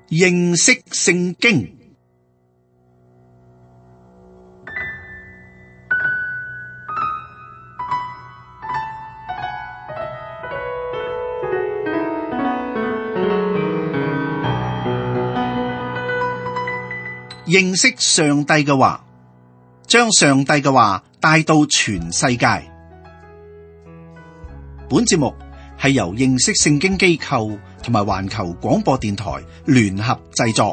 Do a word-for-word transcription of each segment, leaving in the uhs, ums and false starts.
認識聖經。認識上帝嘅話，將上帝嘅話帶到全世界。本節目係由認識聖經機構同埋環球廣播電台聯合製作。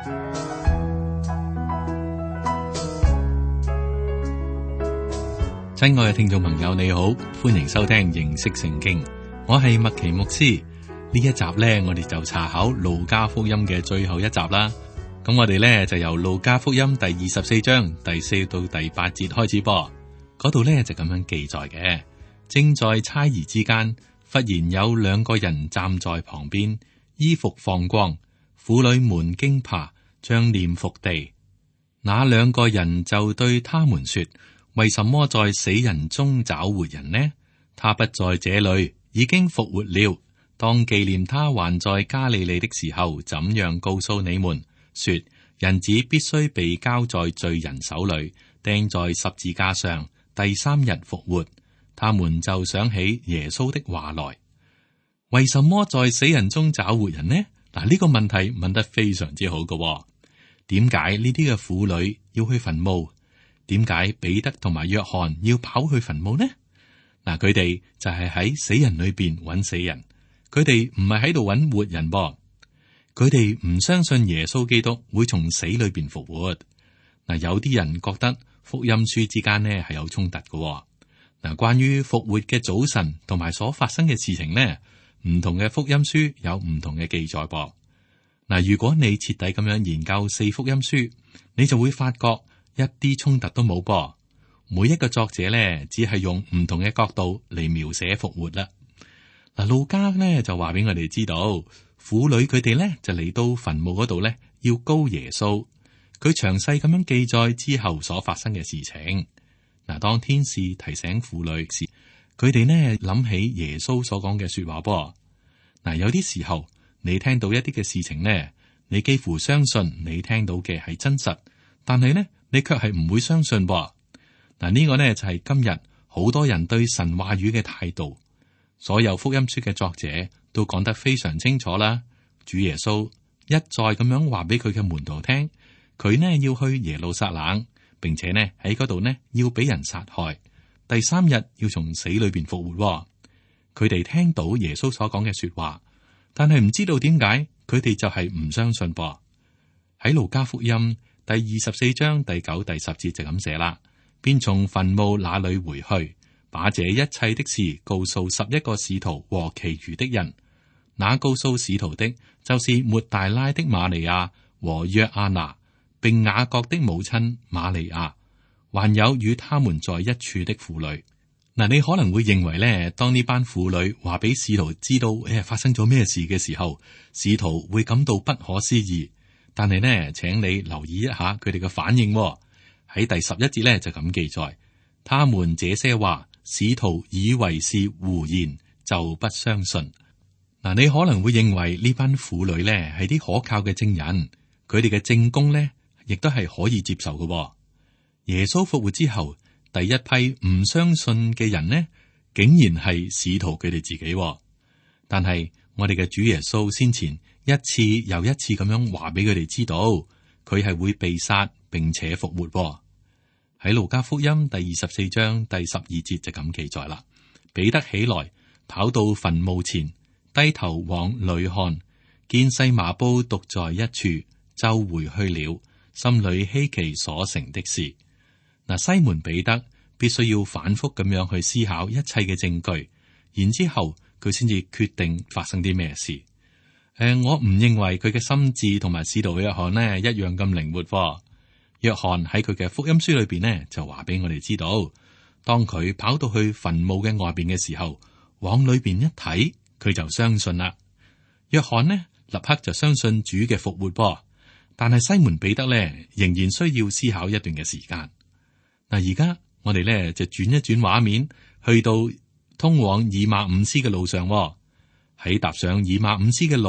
親愛嘅聽眾朋友，你好，歡迎收聽認識聖經。我係麥奇牧師。呢一集呢，我哋就查考路加福音嘅最後一集啦。咁我哋呢，就由路加福音第二十四章第四到第八節開始播。嗰度呢，就咁樣記載嘅。正在猜疑之間，忽然有兩個人站在旁邊，衣服放光，婦女們驚怕，將臉伏地。那兩個人就對他們說：為什麼在死人中找活人呢？他不在這裏，已經復活了。當紀念他還在加利利的時候，怎樣告訴你們，說人子必須被交在罪人手裏，釘在十字架上，第三日復活。他們就想起耶穌的話來。為什麼在死人中找活人呢？嗱，呢個問題問得非常之好嘅。點解呢啲嘅婦女要去墳墓？點解彼得同埋約翰要跑去墳墓呢？嗱，佢哋就係喺死人裏邊揾死人，佢哋唔係喺度揾活人噃。佢哋唔相信耶穌基督會從死裏邊復活。嗱，有啲人覺得福音書之間呢係有衝突嘅。嗱，關於復活嘅早晨同埋所發生嘅事情呢，唔同嘅福音書有唔同嘅記載噃。嗱，如果你徹底咁樣研究四福音書，你就會發覺一啲衝突都冇噃。每一個作者呢，只係用唔同嘅角度嚟描寫復活啦。嗱，路加呢就話俾我哋知道，婦女佢哋呢就嚟到墳墓嗰度呢，要膏耶穌。佢詳細咁樣記載之後所發生嘅事情。嗱，當天使提醒婦女時，佢哋呢諗起耶穌所講嘅說話噃。嗱，有啲時候你聽到一啲嘅事情呢，你幾乎相信你聽到嘅係真實，但係呢你卻係唔會相信噃。嗱，呢個呢就係今日好多人對神話語嘅態度。所有福音書嘅作者都講得非常清楚啦。主耶穌一再咁樣話俾佢嘅門徒聽，佢呢要去耶路撒冷。並且呢喺嗰度呢要俾人殺害，第三日要從死裏邊復活。佢哋聽到耶穌所講嘅說話，但係唔知道點解佢哋就係唔相信噃。喺路加福音第二十四章第九、第十節就咁寫啦，便從墳墓那裏回去，把這一切的事告訴十一個使徒和其餘的人。那告訴使徒的，就是抹大拉的瑪利亞和約阿娜，並雅各的母親瑪利亞，還有與他們在一處的婦女。嗱，你可能會認為咧，當呢班婦女話俾使徒知道誒發生咗咩事嘅時候，使徒會感到不可思議。但係呢，請你留意一下佢哋嘅反應。喺第十一節咧就咁記載，他們這些話，使徒以為是胡言，就不相信。嗱，你可能會認為呢班婦女咧係啲可靠嘅證人，佢哋嘅證供咧，亦都係可以接受嘅。耶穌復活之後，第一批唔相信嘅人呢，竟然係使徒佢哋自己。但係我哋嘅主耶穌先前一次又一次咁樣話俾佢哋知道，佢係會被殺並且復活。喺路加福音第二十四章第十二節就咁記載啦。彼得起來，跑到墳墓前，低頭往裏看，見細麻布獨在一處，就回去了。心裏希奇所成的事。嗱，西門彼得必須要反覆咁樣去思考一切嘅證據，然之後佢先至決定發生啲咩事。誒、呃，我唔認為佢嘅心智同埋使徒約翰呢一樣咁靈活。約翰喺佢嘅福音書裏邊呢就話俾我哋知道，當佢跑到去墳墓嘅外邊嘅時候，往裏邊一睇，佢就相信啦。約翰呢立刻就相信主嘅復活噃。但係西門彼得咧，仍然需要思考一段嘅時間。嗱，而家我哋咧就轉一轉畫面，去到通往以馬忤斯嘅路上。喺踏上以馬忤斯嘅路，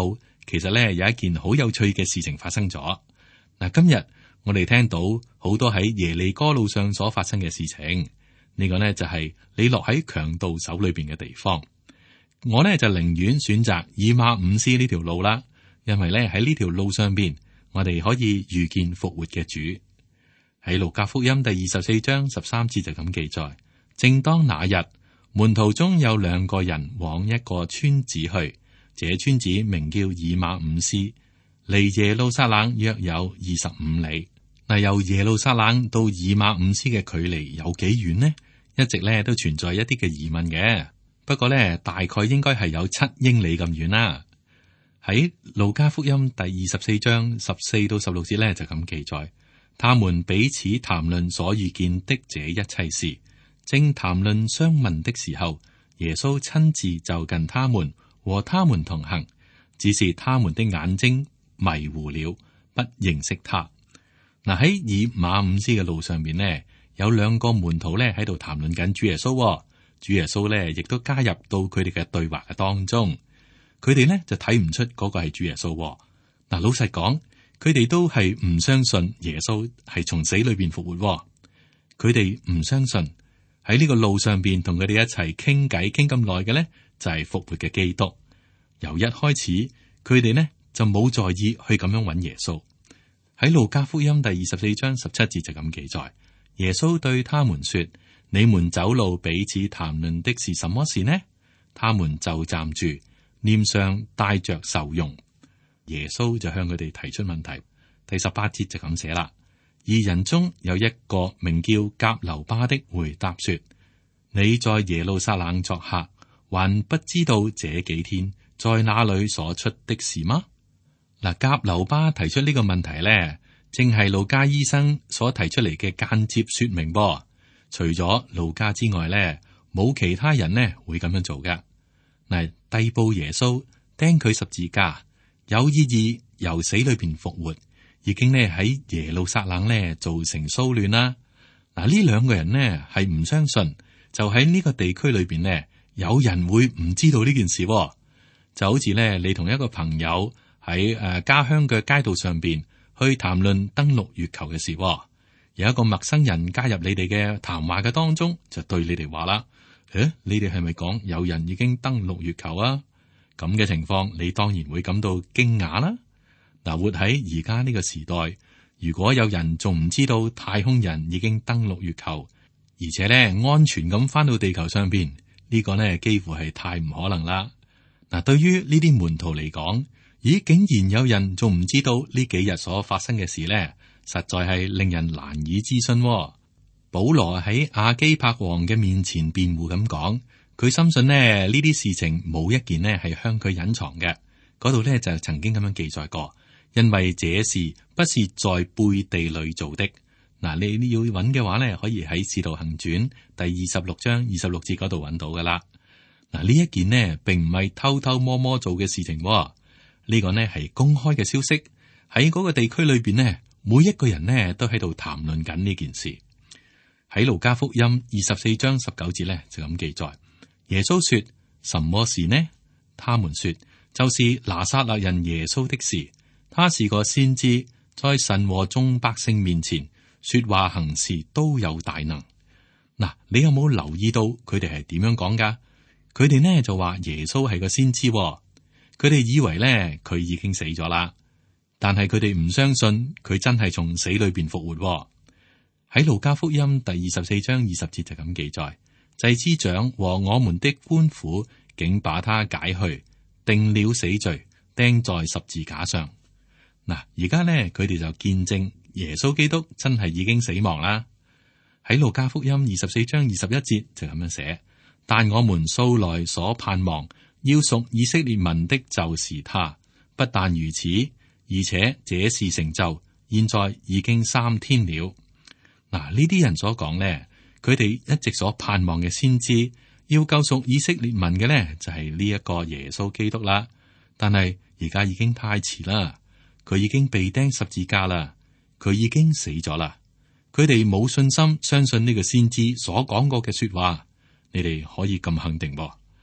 其實咧有一件好有趣嘅事情發生咗。嗱，今日我哋聽到好多喺耶利哥路上所發生嘅事情，呢個呢就係你落喺強盜手裏邊嘅地方。我呢就寧願選擇以馬忤斯呢條路啦，因為咧喺呢條路上邊，我哋可以遇見復活嘅主。喺路加福音第二十四章十三節就咁記載：正當那日，門徒中有兩個人往一個村子去，這村子名叫以馬忤斯，離耶路撒冷約有二十五里。嗱，由耶路撒冷到以馬忤斯嘅距離有幾遠呢？一直咧都存在一啲嘅疑問嘅。不過咧，大概應該係有七英里咁遠啦。喺路加福音第二十四章十四到十六節咧就咁記載，他們彼此談論所遇見的這一切事，正談論相問的時候，耶穌親自就近他們，和他們同行，只是他們的眼睛迷糊了，不認識他。嗱，喺以馬忤斯嘅路上邊呢，有兩個門徒咧喺度談論緊主耶穌。主耶穌咧，亦都加入到佢哋嘅對話嘅當中。佢哋呢就睇唔出嗰個係主耶穌。嗱，老實講，佢哋都係唔相信耶穌係從死裏邊復活。佢哋唔相信喺呢個路上邊同佢哋一齊傾偈傾咁耐嘅呢，就係復活嘅基督。由一開始，佢哋呢就冇在意去咁樣揾耶穌。喺路加福音第二十四章十七節就咁記載，耶穌對他們說：你們走路彼此談論的是什麼事呢？他們就站住，臉上帶着愁容。耶穌就向佢哋提出問題。第十八節就咁寫啦：二人中有一個名叫革流巴的回答說：你在耶路撒冷作客，還不知道這幾天在哪裏所出的事嗎？嗱，革流巴提出呢個問題咧，正係路加醫生所提出嚟嘅間接說明噃。除咗路加之外咧，冇其他人呢會咁樣做嘅。嗱，逮捕耶穌，釘佢十字架，有意義由死裏邊復活，已經呢喺耶路撒冷呢造成騷亂啦。嗱，呢兩個人呢係唔相信，就喺呢個地區裏邊呢，有人會唔知道呢件事。就好似呢，你同一個朋友喺誒家鄉嘅街道上邊去談論登陸月球嘅事。有一個陌生人加入你哋嘅談話嘅當中，就對你哋話啦：誒，你哋係咪講有人已經登陸月球啊？咁嘅情況，你當然會感到驚訝啦。嗱，活喺而家呢個時代，如果有人仲唔知道太空人已經登陸月球，而且咧安全咁翻到地球上邊，呢個呢幾乎係太唔可能啦。嗱，對於呢啲門徒嚟講，咦，竟然有人仲唔知道呢幾日所發生嘅事呢？實在係令人難以置信。保羅喺亞基帕王嘅面前辯護咁講，佢深信呢呢啲事情冇一件呢係向佢隱藏嘅。嗰度呢就曾經咁樣記載過，因為這事不是在背地裏做的。嗱，你要揾嘅話呢，可以喺《使徒行傳》第二十六章二十六節嗰度揾到噶啦。嗱，呢一件呢並唔係偷偷摸摸做嘅事情，呢個呢係公開嘅消息，喺嗰個地區裏邊呢。每一個人呢都喺度談論緊呢件事。喺路加福音二十四章十九節呢就咁記載，耶穌說：什麼事呢？他們說：就是拿撒勒人耶穌的事。他是個先知，在神和眾百姓面前說話行事都有大能。嗱，你有冇留意到佢哋係點樣講噶？佢哋呢就話耶穌係個先知，佢哋以為呢佢已經死咗啦。但係佢哋唔相信佢真係從死裏邊復活。喺路加福音第二十四章二十節就咁記載，祭司長和我們的官府竟把他解去，定了死罪，釘在十字架上。嗱，而家呢，佢哋就見證耶穌基督真係已經死亡啦。喺路加福音二十四章二十一節就咁樣寫，但我們素來所盼望要屬以色列民的就是他，不但如此。而且這事成就，現在已經三天了。嗱，呢啲人所講呢，佢哋一直所盼望嘅先知，要救贖以色列民嘅呢，就係呢一個耶穌基督啦。但係而家已經太遲啦，佢已經被釘十字架啦，佢已經死咗啦。佢哋冇信心相信呢個先知所講過嘅說話，你哋可以咁肯定噃。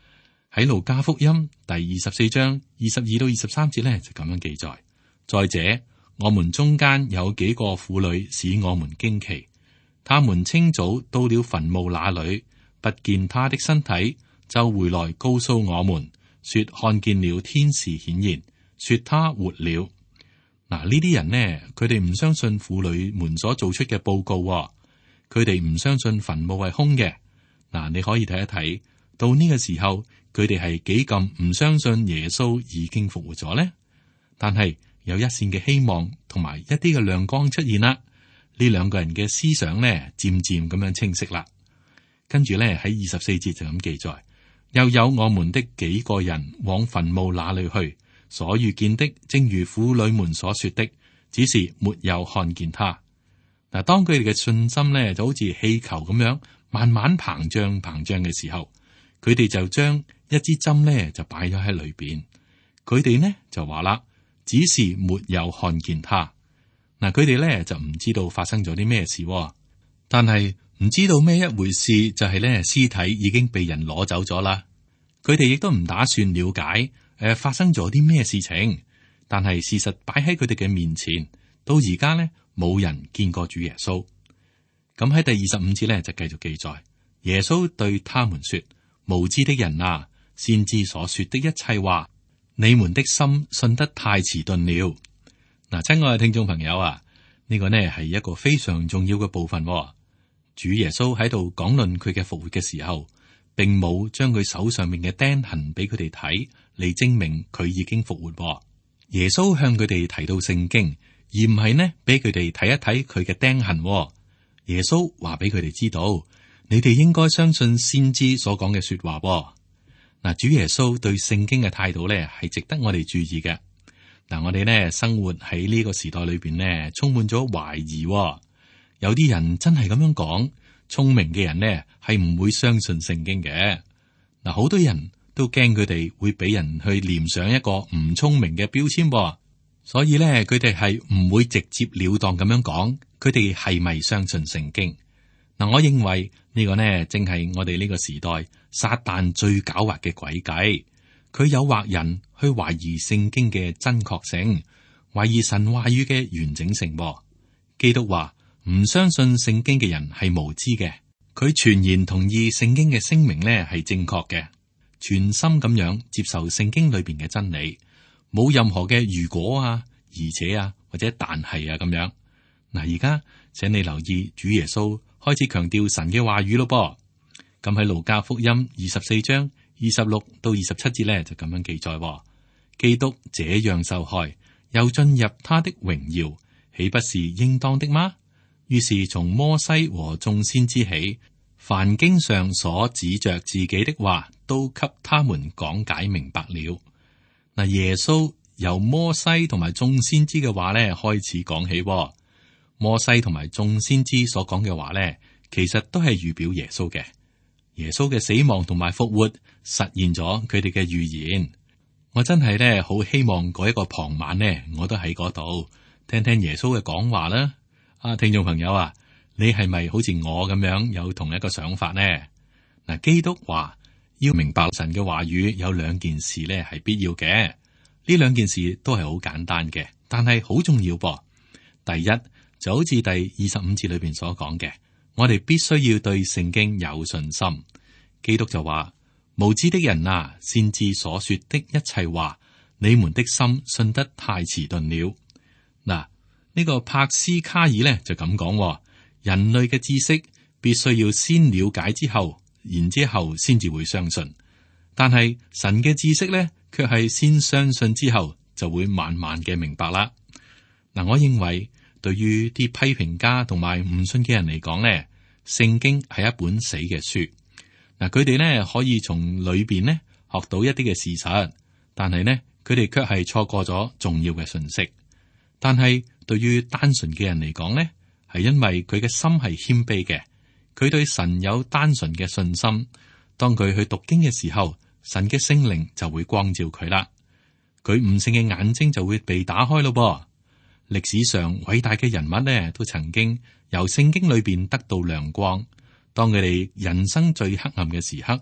喺路加福音第二十四章二十二到二十三節呢，就咁樣記載。再者，我們中間有幾個婦女使我們驚奇，他們清早到了墳墓那裏，不見他的身體，就回來告訴我們，說看見了天使顯現，說他活了。嗱，呢啲人呢，佢哋唔相信婦女們所做出嘅報告，佢哋唔相信墳墓係空嘅。嗱，你可以睇一睇，到呢個時候，佢哋係幾咁唔相信耶穌已經復活咗呢？但係有一線嘅希望同埋一啲嘅亮光出現啦。呢兩個人嘅思想呢，漸漸咁樣清晰啦。跟住咧喺二十四節就咁記載，又有我們的幾個人往墳墓那裏去，所遇見的正如婦女們所說的，只是沒有看見他。嗱，當佢哋嘅信心咧就好似氣球咁樣慢慢膨脹膨脹嘅時候，佢哋就將一支針咧就擺咗喺裏邊。佢哋呢就話啦，只是沒有看見他。嗱，佢哋咧就唔知道發生咗啲咩事，但係唔知道咩一回事，就係咧屍體已經被人攞走咗啦。佢哋亦都唔打算了解誒、呃、發生咗啲咩事情，但係事實擺喺佢哋嘅面前，到而家咧冇人見過主耶穌。咁喺第二十五節咧就繼續記載，耶穌對他們說：無知的人啊，先知所說的一切話，你們的心信得太遲鈍了。嗱，親愛嘅聽眾朋友啊，呢、這個呢係一個非常重要嘅部分。主耶穌喺度講論佢嘅復活嘅時候，並冇將佢手上面嘅釘痕俾佢哋睇，嚟證明佢已經復活。耶穌向佢哋提到聖經，而唔係呢俾佢哋睇一睇佢嘅釘痕。耶穌話俾佢哋知道，你哋應該相信先知所講嘅說話。嗱，主耶穌對聖經嘅態度咧係值得我哋注意嘅。嗱，我哋呢生活喺呢個時代裏邊呢，充滿咗懷疑。有啲人真係咁樣講，聰明嘅人呢係唔會相信聖經嘅。嗱，好多人都驚佢哋會俾人去黏上一個唔聰明嘅標籤，所以咧佢哋係唔會直接了當咁樣講，佢哋係咪相信聖經？嗱，我認為呢個呢正係我哋呢個時代撒旦最狡猾嘅詭計。佢誘惑人去懷疑聖經嘅真確性，懷疑神話語嘅完整性。基督話唔相信聖經嘅人係無知嘅，佢全然同意聖經嘅聲明呢係正確嘅，全心咁樣接受聖經裏邊嘅真理，冇任何嘅如果啊、而且啊或者但係啊咁樣。嗱，而家請你留意主耶穌開始強調神嘅話語咯噃。咁喺路加福音二十四章二十六到二十七節咧就咁樣記載，基督這樣受害，又進入他的榮耀，豈不是應當的嗎？於是從摩西和眾先知起，凡經上所指着自己的話，都給他們講解明白了。嗱，耶穌由摩西同埋眾先知嘅話咧開始講起，摩西同埋眾先知所講嘅話咧，其實都係預表耶穌嘅。耶穌嘅死亡同埋復活實現咗佢哋嘅預言。我真係咧好希望嗰一個傍晚呢，我都喺嗰度聽聽耶穌嘅講話啦。啊，聽眾朋友啊，你係咪好似我咁樣有同一個想法呢？嗱，基督話要明白神嘅話語，有兩件事咧係必要嘅。呢兩件事都係好簡單嘅，但係好重要噃。第一就好似第二十五節裏邊所講嘅，我哋必須要對聖經有信心。基督就話：無知的人啊，先知所說的一切話，你們的心信得太遲鈍了。嗱，呢個帕斯卡爾呢就咁講：人類嘅知識必須要先了解之後，然之後先至會相信。但係神嘅知識呢，卻係先相信之後就會慢慢嘅明白啦。嗱，我認為對於啲批評家同埋唔信嘅人嚟講呢，聖經係一本死嘅書。嗱，佢哋呢可以從裏邊呢學到一啲嘅事實，但係呢佢哋卻係錯過咗重要嘅信息。但係對於單純嘅人嚟講呢，係因為佢嘅心係謙卑嘅，佢對神有單純嘅信心。當佢去讀經嘅時候，神嘅聖靈就會光照佢啦，佢悟性嘅眼睛就會被打開咯噃。歷史上偉大嘅人物呢，都曾經由聖經裏邊得到亮光。當佢哋人生最黑暗嘅時刻，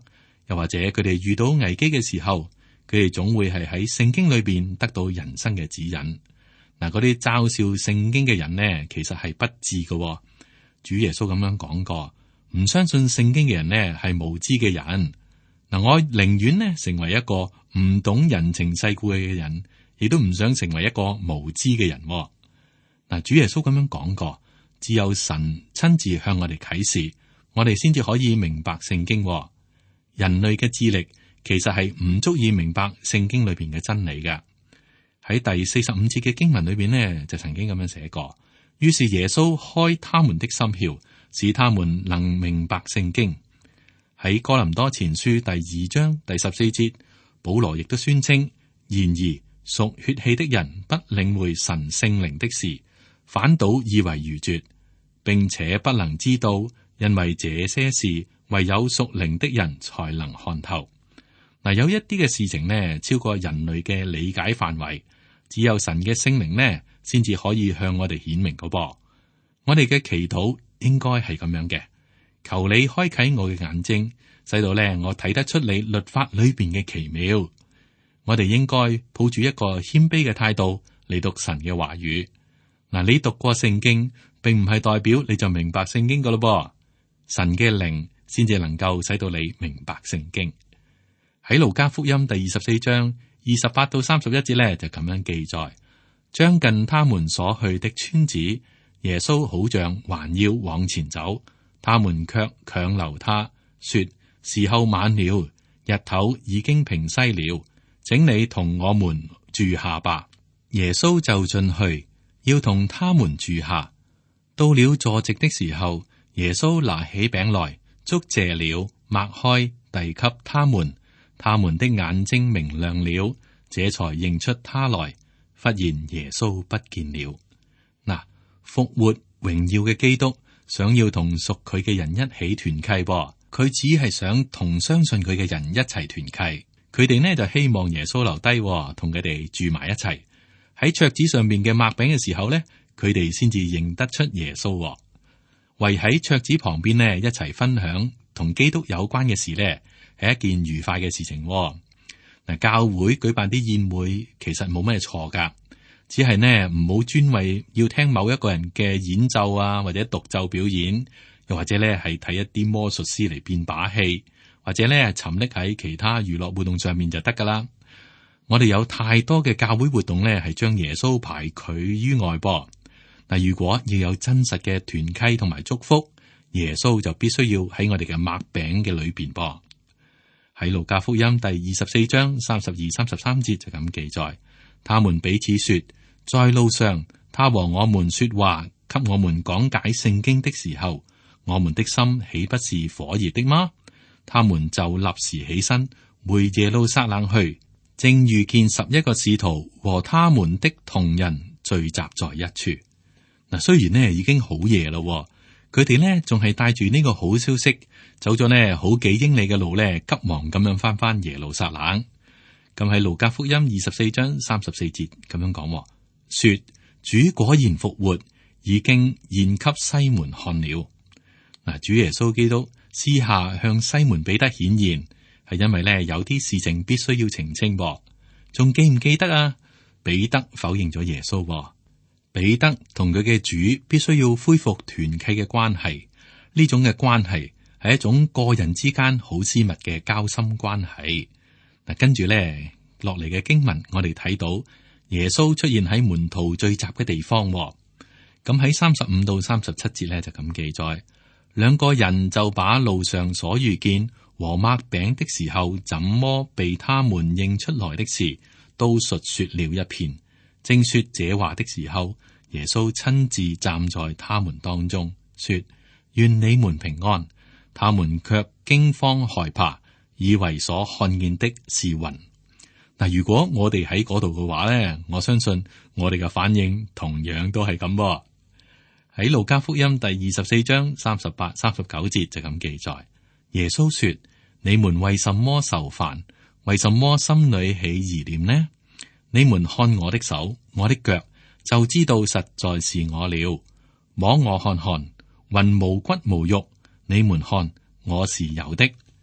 又或者佢哋遇到危機嘅時候，佢哋總會係喺聖經裏邊得到人生嘅指引。嗱，嗰啲嘲笑聖經嘅人呢，其實係不智嘅。主耶穌咁樣講過，唔相信聖經嘅人呢係無知嘅人。嗱，我寧願呢成為一個唔懂人情世故嘅人，亦都唔想成為一個無知嘅人。嗱，主耶穌咁樣講過，只有神親自向我哋啟示，我哋先至可以明白聖經。人類嘅智力其實係唔足以明白聖經裏邊嘅真理嘅。喺第四十五節嘅經文裏邊呢，就曾經咁樣寫過。於是耶穌開他們的心竅，使他們能明白聖經。喺哥林多前書第二章第十四節，保羅亦都宣稱：然而屬血氣的人不領會神聖靈的事，反倒以為愚拙，並且不能知道，因為這些事唯有屬靈的人才能看透。嗱，有一啲嘅事情呢，超過人類嘅理解範圍，只有神嘅聖靈呢，先至可以向我哋顯明嗰噃。我哋嘅祈禱應該係咁樣嘅，求你開啟我嘅眼睛，使到咧我睇得出你律法裏邊嘅奇妙。我哋應該抱住一個謙卑嘅態度嚟讀神嘅話語。嗱，你讀過聖經，並唔係代表你就明白聖經噶咯噃。神嘅靈先至能夠使到你明白聖經。喺路加福音第二十四章二十八到三十一節咧，就咁樣記載：將近他們所去的村子，耶穌好像還要往前走，他們卻強留他，說：時候晚了，日頭已經平西了，請你同我們住下吧。耶穌就進去，要同他們住下。到了坐席的時候，耶穌拿起餅來，祝謝了，擘開，遞給他們。他們的眼睛明亮了，這才認出他來。忽然耶穌不見了。嗱，復活榮耀嘅基督想要同屬佢嘅人一起團契噃，佢只係想同相信佢嘅人一齊團契。佢哋呢就希望耶穌留低，同佢哋住埋一齊。喺桌子上面嘅擘餅嘅時候呢，佢哋先至認得出耶穌。圍喺桌子旁邊呢，一齊分享同基督有關嘅事呢，係一件愉快嘅事情。嗱，教會舉辦啲宴會其實冇咩錯噶，只係呢唔好專為要聽某一個人嘅演奏啊，或者獨奏表演，又或者呢係睇一啲魔術師嚟變把戲，或者呢沉溺喺其他娛樂活動上面就得噶啦。我哋有太多嘅教會活動呢，係將耶穌排拒於外噃。嗱，如果要有真實嘅團契同埋祝福，耶穌就必須要喺我哋嘅擘餅嘅裏邊噃。喺路加福音第二十四章三十二、三十三節就咁記載，他們彼此說：在路上，他和我們說話，給我們講解聖經的時候，我們的心豈不是火熱的嗎？他們就立時起身，回耶路撒冷去，正遇見十一個使徒和他們的同人聚集在一處。嗱，雖然呢已經好夜咯，佢哋呢仲係帶住呢個好消息，走咗呢好幾英里嘅路呢，急忙咁樣翻翻耶路撒冷。咁喺路加福音二十四章三十四節咁樣講，說主果然復活，已經現給西門看了。嗱，主耶穌基督私下向西門彼得顯現，係因為呢有啲事情必須要澄清。仲記唔記得啊？彼得否認咗耶穌。彼得同佢嘅主必須要恢復團契嘅關係，呢種嘅關係係一種個人之間好私密嘅交心關係。嗱，跟住咧落嚟嘅經文，我哋睇到耶穌出現喺門徒聚集嘅地方。咁喺三十五到三十七節咧就咁記載，兩個人就把路上所遇見和擘餅的時候怎麼被他們認出來的事，都述說了一遍。正說這話的時候，耶穌親自站在他們當中，說：願你們平安。他們卻驚慌害怕，以為所看見的是魂。嗱，如果我哋喺嗰度嘅話咧，我相信我哋嘅反應同樣都係咁。喺路加福音第二十四章三十八、三十九節就咁記載，耶穌說：你們為什麼愁煩？為什麼心裏起疑念呢？你們看我的手，我的腳，就知道實在是我了。摸我看看，魂無骨無肉，你們看我是有的。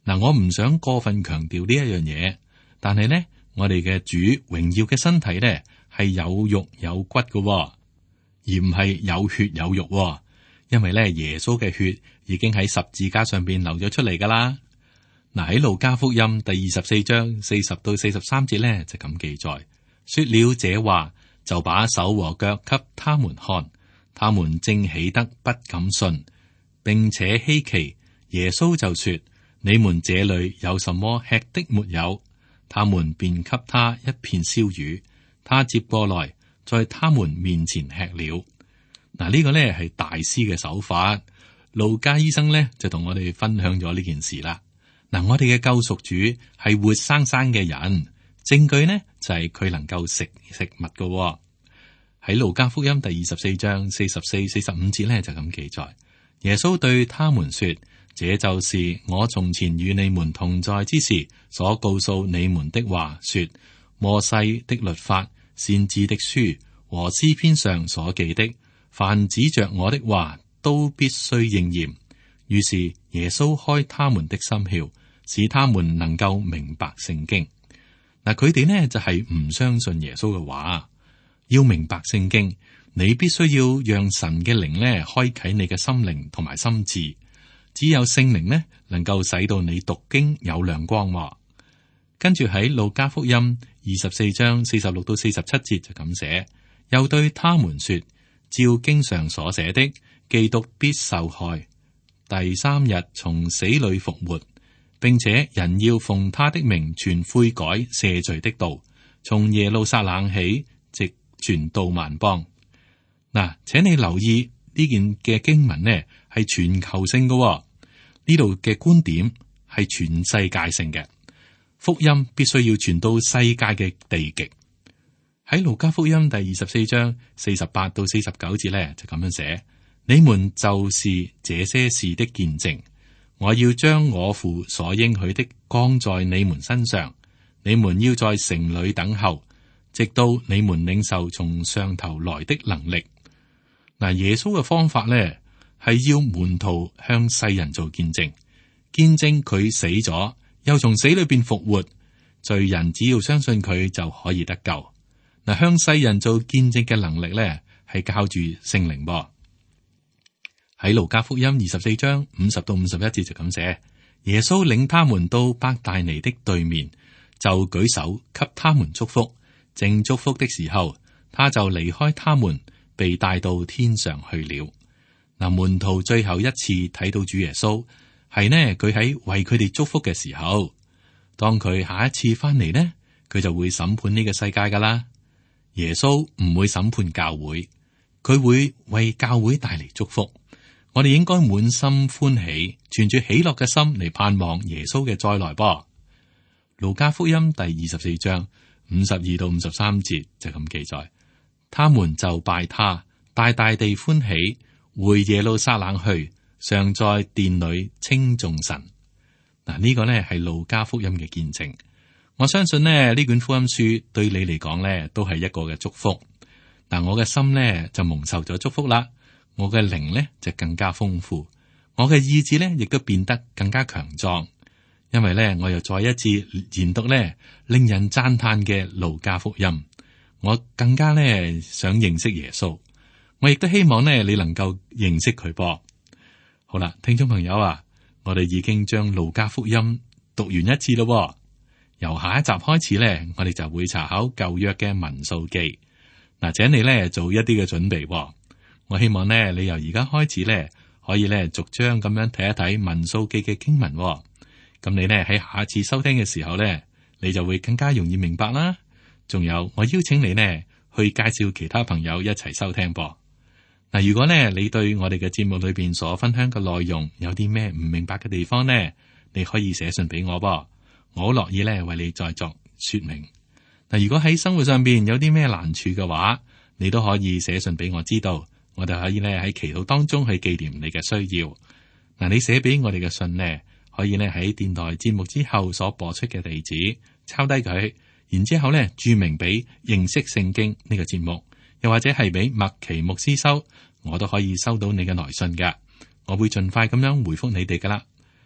嗱，我唔想過分強調呢一樣嘢，但係呢，我哋嘅主榮耀嘅身體呢係有肉有骨嘅，而唔係有血有肉。因為咧，耶穌嘅血已經喺十字架上邊流咗出嚟噶啦。嗱，喺路加福音第二十四章四十到四十三節咧就咁記載，說了這話，就把手和腳給他們看，他們正喜得不敢信，並且稀奇。耶穌就說：你們這裏有什麼吃的沒有？他們便給他一片燒魚，他接過來，在他們面前吃了。嗱，呢個咧係大師嘅手法。路加醫生咧就同我哋分享咗呢件事啦。嗱，我哋嘅救贖主係活生生嘅人，證據呢就係、是、佢能夠食食物嘅。喺路加福音第二十四章四十四、四十五節咧就咁記載，耶穌對他們說：這就是我從前與你們同在之時所告訴你們的話，說摩西的律法、先知的書和詩篇上所記的，凡指着我的話，都必須應驗。於是耶穌開他們的心竅，使他們能夠明白聖經。嗱，佢哋呢就係唔相信耶穌嘅話。要明白聖經，你必須要讓神嘅靈呢開啟你嘅心靈同埋心智。只有聖靈呢能夠使到你讀經有亮光。跟住喺路加福音二十四章四十六到四十七節就咁寫，又對他們說：照經上所寫的，基督必受害，第三日從死裏復活，並且人要奉他的名傳悔改赦罪的道，從耶路撒冷起，直傳到萬邦。嗱，請你留意呢件嘅經文呢係全球性嘅，呢度嘅觀點係全世界性嘅，福音必須要傳到世界嘅地極。喺路加福音第二十四章四十八到四十九節咧就咁樣寫：你們就是這些事的見證，我要將我父所應許的降在你們身上，你們要在城裏等候，直到你們領受從上頭來的能力。嗱，耶穌嘅方法咧係要門徒向世人做見證，見證佢死咗，又從死裏邊復活，罪人只要相信佢就可以得救。嗱，向世人做見證嘅能力咧係靠住聖靈噃。喺路加福音二十四章五十到五十一節就咁寫：耶穌領他們到伯大尼的對面，就舉手給他們祝福。正祝福的時候，他就離開他們，被帶到天上去了。嗱，門徒最後一次睇到主耶穌，係呢佢喺為佢哋祝福嘅時候。當佢下一次翻嚟呢，佢就會審判呢個世界噶啦。耶穌唔會審判教會，佢會為教會帶嚟祝福。我哋應該滿心歡喜，存住喜樂嘅心嚟盼望耶穌嘅再來噃。路加福音第二十四章五十二到五十三節就咁記載，他們就拜他，大大地歡喜，回耶路撒冷去，常在殿裏稱頌神。嗱，呢個呢係路加福音嘅見證。我相信呢呢卷福音書對你嚟講呢都係一個嘅祝福。嗱，我嘅心呢就蒙受咗祝福啦，我嘅靈呢就更加豐富，我嘅意志呢亦都變得更加強壯。因為呢我又再一次研讀呢令人讚嘆嘅路加福音，我更加呢想認識耶穌。我亦都希望呢你能夠認識佢噃。好啦，聽眾朋友啊，我哋已經將路加福音讀完一次咯。由下一集開始咧，我哋就會查考舊約嘅民數記。嗱，請你咧做一啲嘅準備。我希望咧，你由而家開始咧，可以咧逐章咁樣睇一睇民數記嘅經文。咁你咧喺下一次收聽嘅時候咧，你就會更加容易明白啦。仲有，我邀請你呢去介紹其他朋友一齊收聽噃。嗱，如果咧你對我哋嘅節目裏邊所分享嘅內容有啲咩唔明白嘅地方呢，你可以寫信俾我噃。我好樂意咧為你再作說明。嗱，如果喺生活上邊有啲咩難處嘅話，你都可以寫信俾我知道，我哋可以咧喺祈禱當中去紀念你嘅需要。嗱，你寫俾我哋嘅信呢，可以咧喺電台節目之後所播出嘅地址抄低佢，然之後咧注明俾認識聖經呢個節目，又或者係俾麥奇牧師收，我都可以收到你嘅來信噶。我會盡快咁樣回覆你哋噶啦。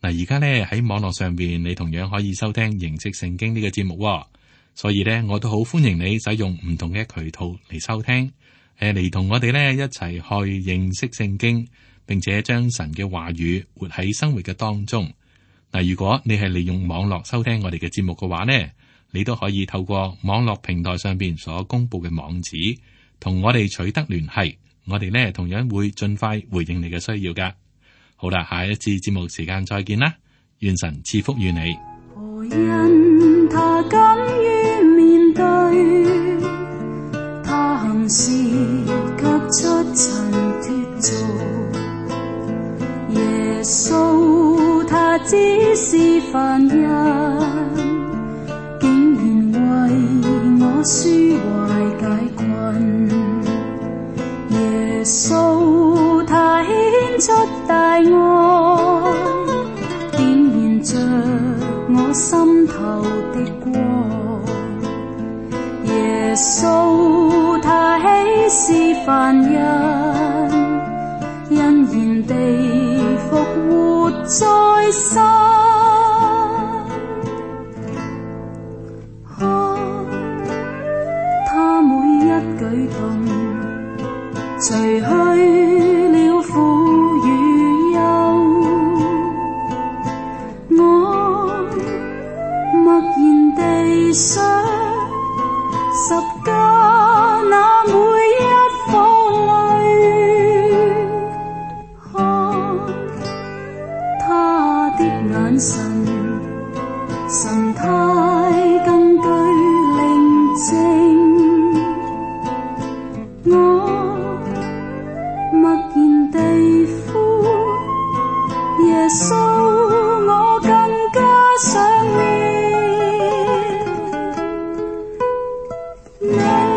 嗱，而家咧喺網絡上邊，你同樣可以收聽認識聖經呢個節目喎，所以咧我都好歡迎你使用唔同嘅渠道嚟收聽，誒嚟同我哋咧一齊去認識聖經，並且將神嘅話語活喺生活嘅當中。嗱，如果你係利用網絡收聽我哋嘅節目嘅話呢，你都可以透過網絡平台上邊所公布嘅網址，同我哋取得聯繫。我哋呢同樣會盡快回應你嘅需要噶。好啦，下一次節目時間再見啦，願神賜福於你。 何因他敢於面對，他行事卻出塵脫俗。耶穌他只是凡人，竟然為我紓懷解困。耶穌他顯出大愛，點燃着我心頭的光。耶穌他豈是凡人，欣然地復活在生。看他每一舉動，除去了苦與憂，我默然地想十架那每一顆淚，看他的眼神神態更具寧靜，我默然地呼耶穌，我更加想念你。